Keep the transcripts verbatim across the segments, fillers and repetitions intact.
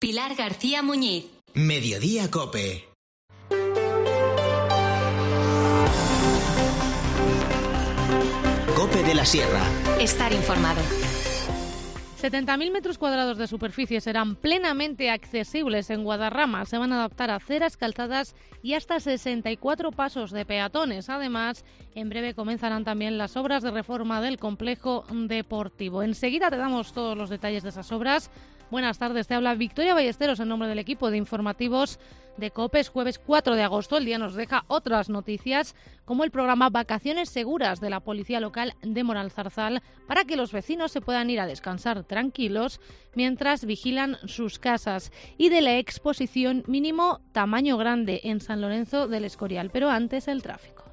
Pilar García Muñiz. Mediodía COPE. COPE de la Sierra. Estar informado. setenta mil metros cuadrados de superficie serán plenamente accesibles en Guadarrama. Se van a adaptar a aceras, calzadas y hasta sesenta y cuatro pasos de peatones. Además, en breve comenzarán también las obras de reforma del complejo deportivo. Enseguida te damos todos los detalles de esas obras. Buenas tardes, te habla Victoria Ballesteros en nombre del equipo de informativos de COPE. Es jueves cuatro de agosto, el día nos deja otras noticias como el programa Vacaciones Seguras de la Policía Local de Moralzarzal para que los vecinos se puedan ir a descansar tranquilos mientras vigilan sus casas, y de la exposición Mínimo Tamaño Grande en San Lorenzo del Escorial. Pero antes el tráfico.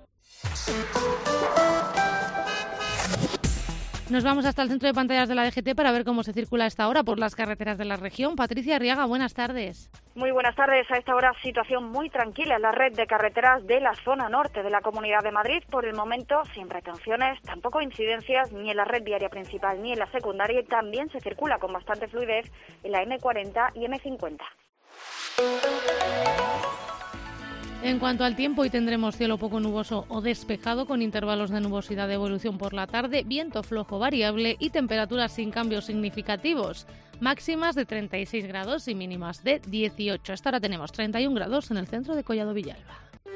Nos vamos hasta el centro de pantallas de la D G T para ver cómo se circula a esta hora por las carreteras de la región. Patricia Arriaga, buenas tardes. Muy buenas tardes. A esta hora situación muy tranquila en la red de carreteras de la zona norte de la Comunidad de Madrid. Por el momento, sin retenciones, tampoco incidencias ni en la red viaria principal ni en la secundaria, y también se circula con bastante fluidez en la eme cuarenta y eme cincuenta. En cuanto al tiempo, hoy tendremos cielo poco nuboso o despejado con intervalos de nubosidad de evolución por la tarde, viento flojo variable y temperaturas sin cambios significativos. Máximas de treinta y seis grados y mínimas de dieciocho. Hasta ahora tenemos treinta y un grados en el centro de Collado Villalba.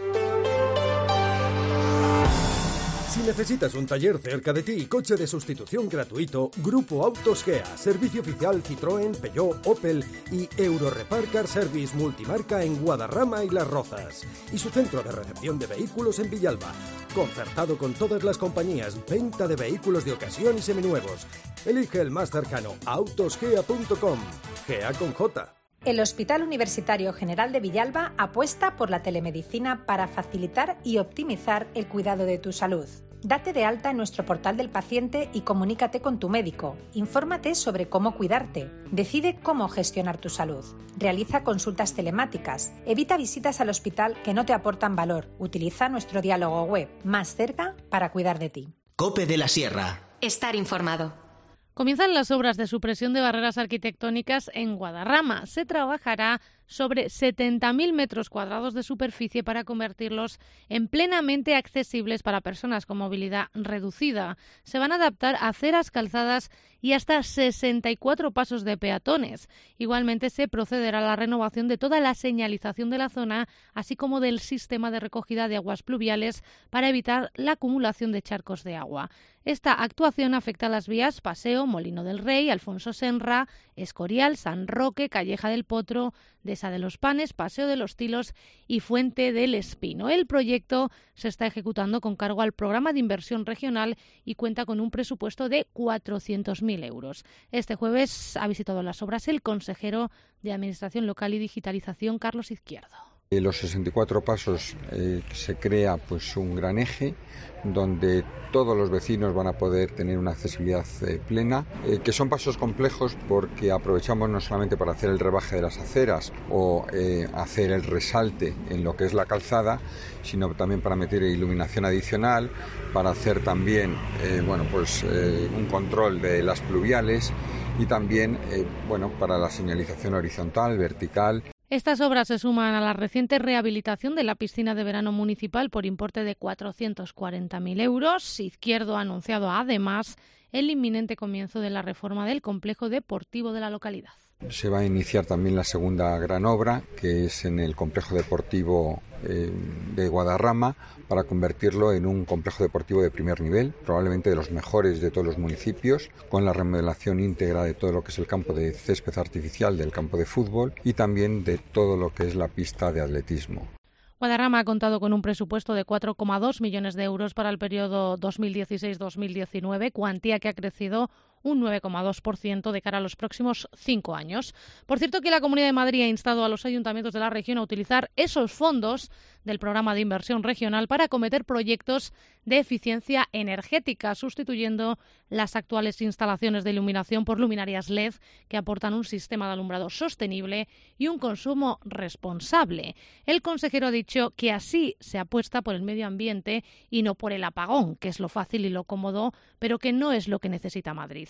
Si necesitas un taller cerca de ti y coche de sustitución gratuito, Grupo Autos Gea, servicio oficial Citroën, Peugeot, Opel y Eurorepar Car Service multimarca en Guadarrama y Las Rozas. Y su centro de recepción de vehículos en Villalba. Concertado con todas las compañías, venta de vehículos de ocasión y seminuevos. Elige el más cercano, autosgea punto com. Gea con J. El Hospital Universitario General de Villalba apuesta por la telemedicina para facilitar y optimizar el cuidado de tu salud. Date de alta en nuestro portal del paciente y comunícate con tu médico. Infórmate sobre cómo cuidarte. Decide cómo gestionar tu salud. Realiza consultas telemáticas. Evita visitas al hospital que no te aportan valor. Utiliza nuestro diálogo web, más cerca para cuidar de ti. COPE de la Sierra. Estar informado. Comienzan las obras de supresión de barreras arquitectónicas en Guadarrama. Se trabajará sobre setenta mil metros cuadrados de superficie para convertirlos en plenamente accesibles para personas con movilidad reducida. Se van a adaptar a aceras, calzadas y hasta sesenta y cuatro pasos de peatones. Igualmente se procederá a la renovación de toda la señalización de la zona, así como del sistema de recogida de aguas pluviales para evitar la acumulación de charcos de agua. Esta actuación afecta a las vías Paseo, Molino del Rey, Alfonso Senra, Escorial, San Roque, Calleja del Potro, Dehesa de los Panes, Paseo de los Tilos y Fuente del Espino. El proyecto se está ejecutando con cargo al Programa de Inversión Regional y cuenta con un presupuesto de cuatrocientos mil euros. Este jueves ha visitado las obras el consejero de Administración Local y Digitalización, Carlos Izquierdo. En los sesenta y cuatro pasos eh, se crea pues un gran eje donde todos los vecinos van a poder tener una accesibilidad eh, plena, eh, que son pasos complejos porque aprovechamos no solamente para hacer el rebaje de las aceras o eh, hacer el resalte en lo que es la calzada, sino también para meter iluminación adicional, para hacer también eh, bueno, pues, eh, un control de las pluviales y también eh, bueno, para la señalización horizontal, vertical. Estas obras se suman a la reciente rehabilitación de la piscina de verano municipal por importe de cuatrocientos cuarenta mil euros. Izquierdo ha anunciado además el inminente comienzo de la reforma del complejo deportivo de la localidad. Se va a iniciar también la segunda gran obra, que es en el complejo deportivo eh, de Guadarrama, para convertirlo en un complejo deportivo de primer nivel, probablemente de los mejores de todos los municipios, con la remodelación íntegra de todo lo que es el campo de césped artificial, del campo de fútbol y también de todo lo que es la pista de atletismo. Guadarrama ha contado con un presupuesto de cuatro coma dos millones de euros para el periodo dos mil dieciséis dos mil diecinueve, cuantía que ha crecido un nueve coma dos por ciento de cara a los próximos cinco años. Por cierto, que la Comunidad de Madrid ha instado a los ayuntamientos de la región a utilizar esos fondos del Programa de Inversión Regional para acometer proyectos de eficiencia energética, sustituyendo las actuales instalaciones de iluminación por luminarias L E D que aportan un sistema de alumbrado sostenible y un consumo responsable. El consejero ha dicho que así se apuesta por el medio ambiente y no por el apagón, que es lo fácil y lo cómodo, pero que no es lo que necesita Madrid.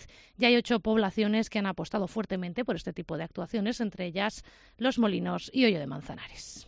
Ya hay ocho poblaciones que han apostado fuertemente por este tipo de actuaciones, entre ellas Los Molinos y Hoyo de Manzanares.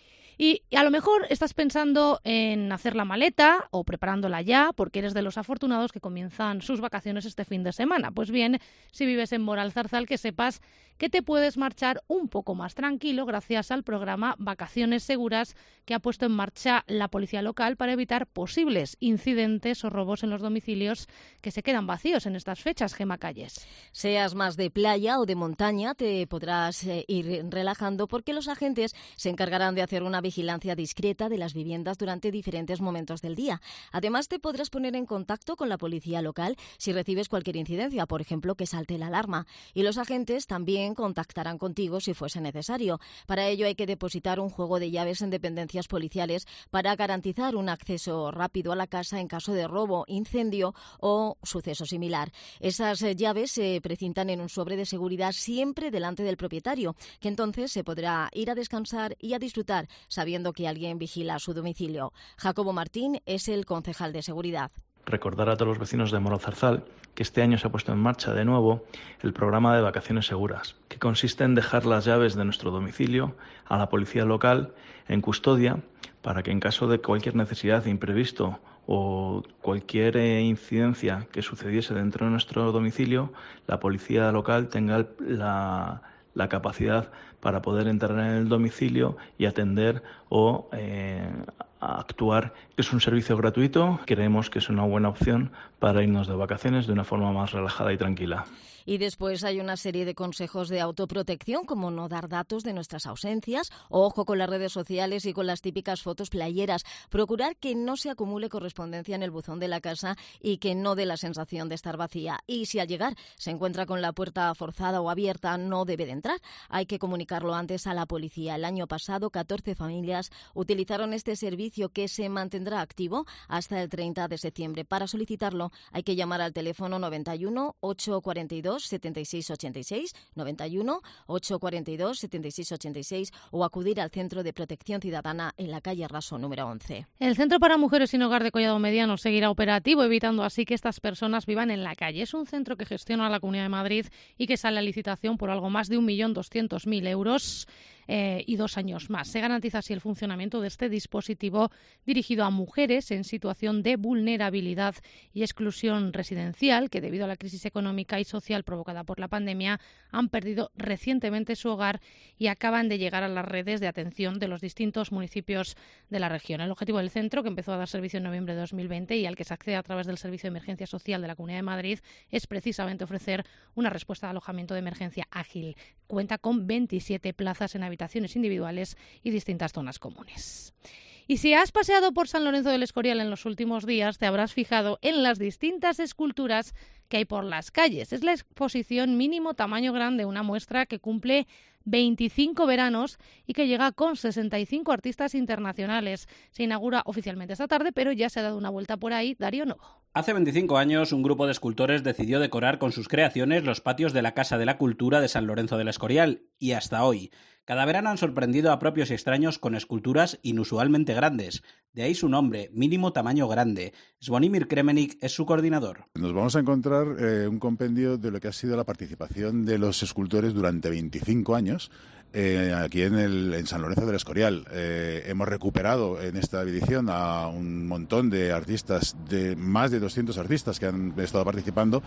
Y a lo mejor estás pensando en hacer la maleta o preparándola ya porque eres de los afortunados que comienzan sus vacaciones este fin de semana. Pues bien, si vives en Moralzarzal, que sepas que te puedes marchar un poco más tranquilo gracias al programa Vacaciones Seguras que ha puesto en marcha la policía local para evitar posibles incidentes o robos en los domicilios que se quedan vacíos en estas fechas. Gema Calles. Seas más de playa o de montaña, te podrás eh, ir relajando porque los agentes se encargarán de hacer una vigilancia discreta de las viviendas durante diferentes momentos del día. Además, te podrás poner en contacto con la policía local si recibes cualquier incidencia, por ejemplo, que salte la alarma. Y los agentes también contactarán contigo si fuese necesario. Para ello hay que depositar un juego de llaves en dependencias policiales para garantizar un acceso rápido a la casa en caso de robo, incendio o suceso similar. Esas llaves se precintan en un sobre de seguridad siempre delante del propietario, que entonces se podrá ir a descansar y a disfrutar sabiendo que alguien vigila su domicilio. Jacobo Martín es el concejal de seguridad. Recordar a todos los vecinos de Moralzarzal que este año se ha puesto en marcha de nuevo el programa de Vacaciones Seguras, que consiste en dejar las llaves de nuestro domicilio a la policía local en custodia para que en caso de cualquier necesidad de imprevisto o cualquier incidencia que sucediese dentro de nuestro domicilio, la policía local tenga la, la capacidad para poder entrar en el domicilio y atender o eh, actuar. Es un servicio gratuito, creemos que es una buena opción para irnos de vacaciones de una forma más relajada y tranquila. Y después hay una serie de consejos de autoprotección, como no dar datos de nuestras ausencias, ojo con las redes sociales y con las típicas fotos playeras, procurar que no se acumule correspondencia en el buzón de la casa y que no dé la sensación de estar vacía. Y si al llegar se encuentra con la puerta forzada o abierta, no debe de entrar. Hay que comunicarlo antes a la policía. El año pasado, catorce familias utilizaron este servicio que se mantendrá activo hasta el treinta de septiembre. Para solicitarlo hay que llamar al teléfono noventa y uno, ochocientos cuarenta y dos, setenta y seis ochenta y seis, noventa y uno, ochocientos cuarenta y dos, setenta y seis ochenta y seis o acudir al Centro de Protección Ciudadana en la calle Raso número once. El Centro para Mujeres sin Hogar de Collado Mediano seguirá operativo, evitando así que estas personas vivan en la calle. Es un centro que gestiona la Comunidad de Madrid y que sale a licitación por algo más de un millón doscientos mil euros. Eh, y dos años más. Se garantiza así el funcionamiento de este dispositivo dirigido a mujeres en situación de vulnerabilidad y exclusión residencial que, debido a la crisis económica y social provocada por la pandemia, han perdido recientemente su hogar y acaban de llegar a las redes de atención de los distintos municipios de la región. El objetivo del centro, que empezó a dar servicio en noviembre de dos mil veinte y al que se accede a través del Servicio de Emergencia Social de la Comunidad de Madrid, es precisamente ofrecer una respuesta de alojamiento de emergencia ágil. Cuenta con veintisiete plazas en habitaciones individuales y distintas zonas comunes. Y si has paseado por San Lorenzo del Escorial en los últimos días, te habrás fijado en las distintas esculturas que hay por las calles. Es la exposición Mínimo Tamaño Grande, una muestra que cumple veinticinco veranos y que llega con sesenta y cinco artistas internacionales. Se inaugura oficialmente esta tarde, pero ya se ha dado una vuelta por ahí Darío Novo. Hace veinticinco años, un grupo de escultores decidió decorar con sus creaciones los patios de la Casa de la Cultura de San Lorenzo del Escorial, y hasta hoy. Cada verano han sorprendido a propios y extraños con esculturas inusualmente grandes. De ahí su nombre, Mínimo Tamaño Grande. Zvonimir Kremenik es su coordinador. Nos vamos a encontrar eh, un compendio de lo que ha sido la participación de los escultores durante veinticinco años. Eh, aquí en, el, en San Lorenzo del Escorial. Eh, hemos recuperado en esta edición a un montón de artistas, de más de doscientos artistas que han estado participando,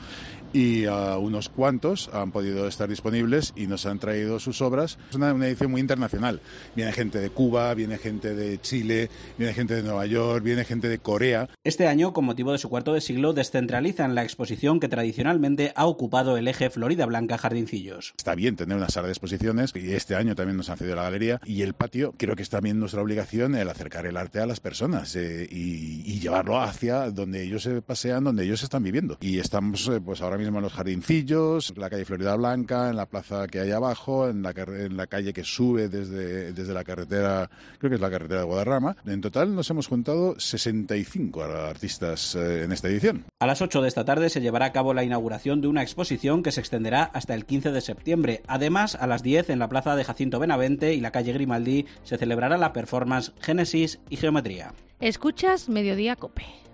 y a unos cuantos han podido estar disponibles y nos han traído sus obras. Es una, una edición muy internacional. Viene gente de Cuba, viene gente de Chile, viene gente de Nueva York, viene gente de Corea. Este año, con motivo de su cuarto de siglo, descentralizan la exposición que tradicionalmente ha ocupado el eje Florida Blanca Jardincillos. Está bien tener una sala de exposiciones, y este año también nos han cedido la galería, y el patio. Creo que es también nuestra obligación el acercar el arte a las personas eh, y, y llevarlo hacia donde ellos se pasean, donde ellos están viviendo. Y estamos eh, pues ahora mismo en los jardincillos, en la calle Florida Blanca, en la plaza que hay abajo, en la, en la calle que sube desde, desde la carretera, creo que es la carretera de Guadarrama. En total nos hemos juntado sesenta y cinco artistas eh, en esta edición. A las ocho de esta tarde se llevará a cabo la inauguración de una exposición que se extenderá hasta el quince de septiembre. Además, a las diez en la plaza de Jacinto Benavente y la calle Grimaldi se celebrará la performance Génesis y Geometría. Escuchas Mediodía COPE.